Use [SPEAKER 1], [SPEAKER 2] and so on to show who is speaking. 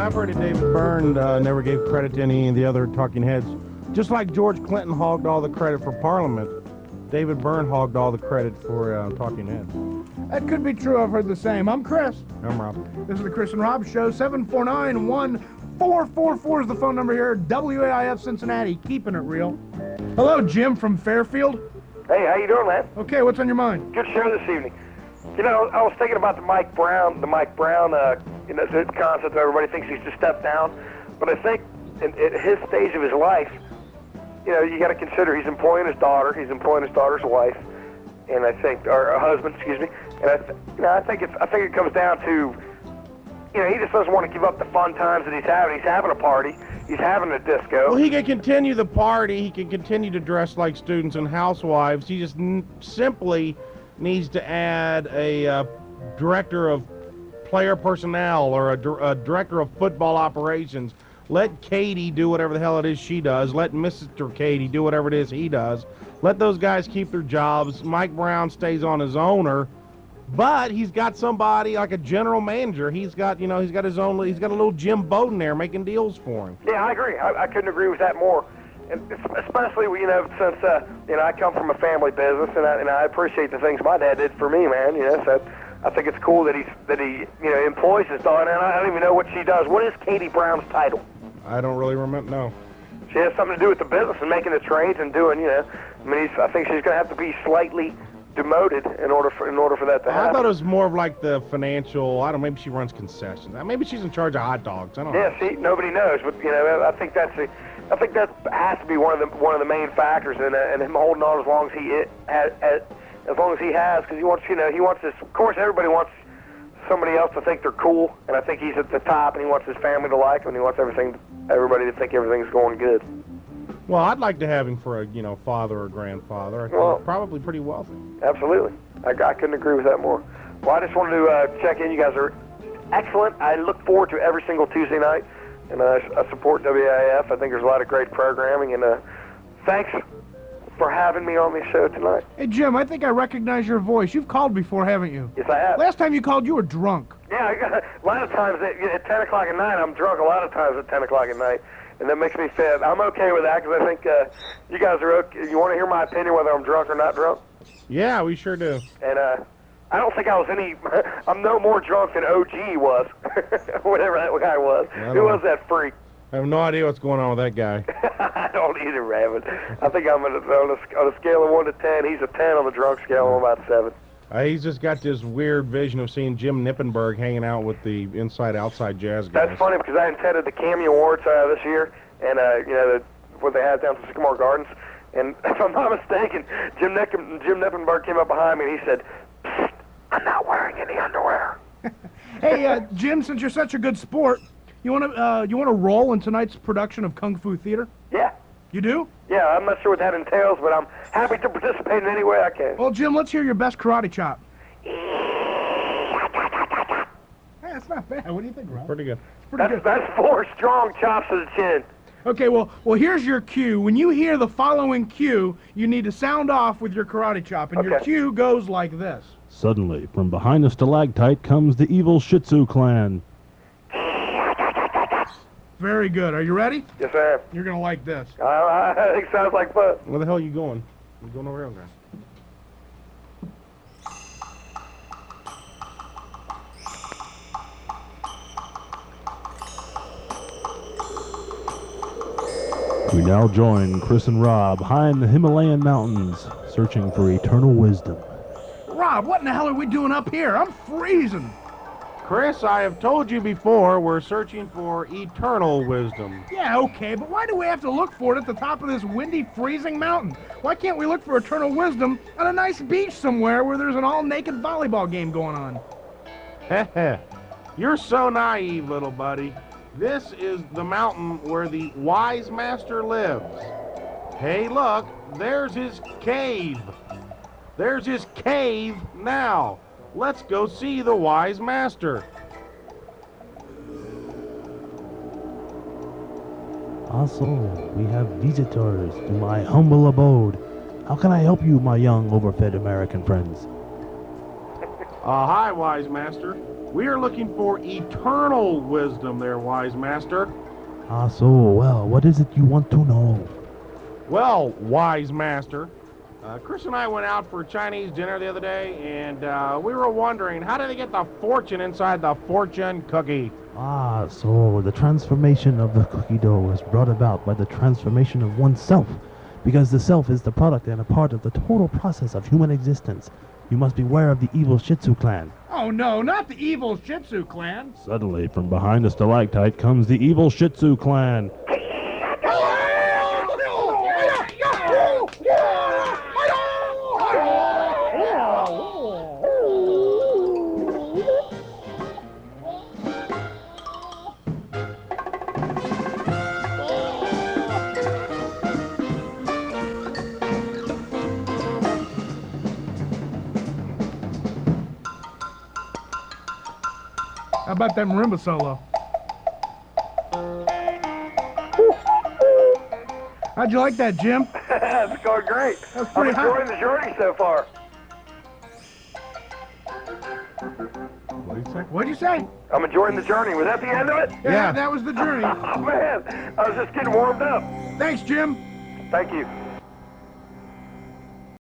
[SPEAKER 1] I've heard that David Byrne never gave credit to any of the other talking heads. Just like George Clinton hogged all the credit for Parliament, David Byrne hogged all the credit for talking heads.
[SPEAKER 2] That could be true. I've heard the same. I'm Chris.
[SPEAKER 1] I'm Rob.
[SPEAKER 2] This is the Chris and Rob Show. 749-1444 is the phone number here. WAIF Cincinnati, keeping it real. Hello, Jim from Fairfield.
[SPEAKER 3] Hey, how you doing, man?
[SPEAKER 2] Okay, what's on your mind?
[SPEAKER 3] Good show this evening. You know, I was thinking about the Mike Brown, the concept that everybody thinks he's just stepped down. But I think at his stage of his life, you know, you got to consider he's employing his daughter. He's employing his daughter's wife, and I think, or husband, excuse me. And I think it comes down to, you know, he just doesn't want to give up the fun times that he's having. He's having a party. He's having a disco.
[SPEAKER 1] Well, he can continue the party. He can continue to dress like students and housewives. He just simply needs to add a director of player personnel or a director of football operations. Let Katie do whatever the hell it is she does. Let Mr. Katie do whatever it is he does. Let those guys keep their jobs. Mike Brown stays on as owner, but he's got somebody like a general manager. He's got his own. He's got a little Jim Bowden there making deals for him.
[SPEAKER 3] Yeah, I agree. I couldn't agree with that more. And especially, you know, since I come from a family business, and I appreciate the things my dad did for me, man. You know, so I think it's cool that he employs his daughter. And I don't even know what she does. What is Katie Brown's title?
[SPEAKER 1] I don't really remember. No.
[SPEAKER 3] She has something to do with the business and making the trades and doing, you know. I mean, I think she's going to have to be slightly demoted in order for that to happen.
[SPEAKER 1] I thought it was more of like the financial. I don't know. Maybe she runs concessions. Maybe she's in charge of hot dogs. I don't know.
[SPEAKER 3] Yeah, see, nobody knows, but you know, I think that has to be one of the main factors in him holding on as long as he has, because he wants this. Of course, everybody wants somebody else to think they're cool, and I think he's at the top, and he wants his family to like him, and he wants everybody to think everything's going good.
[SPEAKER 1] Well, I'd like to have him for a father or grandfather. I think he's probably pretty wealthy.
[SPEAKER 3] Absolutely, I couldn't agree with that more. Well, I just wanted to check in. You guys are excellent. I look forward to every single Tuesday night, and I support WAIF. I think there's a lot of great programming, and thanks for having me on the show tonight.
[SPEAKER 2] Hey, Jim, I think I recognize your voice. You've called before, haven't you?
[SPEAKER 3] Yes, I have.
[SPEAKER 2] Last time you called, you were drunk.
[SPEAKER 3] Yeah, a lot of times at 10 o'clock at night, I'm drunk a lot of times at 10 o'clock at night, and that makes me feel I'm okay with that, because I think you guys are okay. You want to hear my opinion whether I'm drunk or not drunk?
[SPEAKER 1] Yeah, we sure do.
[SPEAKER 3] And I don't think I was I'm no more drunk than OG was, whatever that guy was. Who was that freak?
[SPEAKER 1] I have no idea what's going on with that guy.
[SPEAKER 3] I don't either, Raven. I think I'm on a scale of 1 to 10. He's a 10 on the drunk scale. I'm about 7.
[SPEAKER 1] He's just got this weird vision of seeing Jim Nippenberg hanging out with the inside-outside jazz guys.
[SPEAKER 3] That's funny, because I attended the Cammy Awards this year, and what they had down at Sycamore Gardens. And if I'm not mistaken, Jim Nippenberg came up behind me and he said, "Psst, I'm not wearing any underwear."
[SPEAKER 2] Hey, Jim, since you're such a good sport, you want to roll in tonight's production of Kung Fu Theater?
[SPEAKER 3] Yeah.
[SPEAKER 2] You do?
[SPEAKER 3] Yeah, I'm not sure what that entails, but I'm happy to participate in any way I can.
[SPEAKER 2] Well, Jim, let's hear your best karate chop. Hey, that's not bad. What do you think, Rob?
[SPEAKER 1] Pretty good.
[SPEAKER 3] That's 4 strong chops to the chin.
[SPEAKER 2] Okay, well, here's your cue. When you hear the following cue, you need to sound off with your karate chop, and your cue goes like this.
[SPEAKER 4] Suddenly, from behind a stalactite comes the evil Shih Tzu clan.
[SPEAKER 2] Very good. Are you ready?
[SPEAKER 3] Yes, I am.
[SPEAKER 2] You're going to like this.
[SPEAKER 3] I think it sounds like fun.
[SPEAKER 1] Where the hell are you going? You going over here, guy?
[SPEAKER 4] We now join Chris and Rob high in the Himalayan mountains, searching for eternal wisdom.
[SPEAKER 2] Rob, what in the hell are we doing up here? I'm freezing.
[SPEAKER 1] Chris, I have told you before, we're searching for eternal wisdom.
[SPEAKER 2] Yeah, okay, but why do we have to look for it at the top of this windy, freezing mountain? Why can't we look for eternal wisdom on a nice beach somewhere where there's an all-naked volleyball game going on?
[SPEAKER 1] Heh. You're so naive, little buddy. This is the mountain where the wise master lives. Hey, look, there's his cave. There's his cave now. Let's go see the wise master.
[SPEAKER 4] Also, we have visitors to my humble abode. How can I help you, my young, overfed American friends?
[SPEAKER 1] Hi, Wise Master. We are looking for eternal wisdom there, Wise Master.
[SPEAKER 4] Ah, so, well, what is it you want to know?
[SPEAKER 1] Well, Wise Master, Chris and I went out for Chinese dinner the other day, and we were wondering, how did they get the fortune inside the fortune cookie?
[SPEAKER 4] Ah, so the transformation of the cookie dough is brought about by the transformation of oneself, because the self is the product and a part of the total process of human existence. You must beware of the evil Shih Tzu clan.
[SPEAKER 2] Oh no, not the evil Shih Tzu clan.
[SPEAKER 4] Suddenly, from behind a stalactite comes the evil Shih Tzu clan.
[SPEAKER 2] How about that marimba solo? How'd you like that, Jim?
[SPEAKER 3] It's going great.
[SPEAKER 2] That's
[SPEAKER 3] I'm
[SPEAKER 2] pretty hot.
[SPEAKER 3] enjoying the journey so far.
[SPEAKER 2] What'd you say?
[SPEAKER 3] I'm enjoying the journey. Was that the end of it?
[SPEAKER 2] Yeah, that was the journey.
[SPEAKER 3] Oh, man. I was just getting warmed up.
[SPEAKER 2] Thanks, Jim.
[SPEAKER 3] Thank you.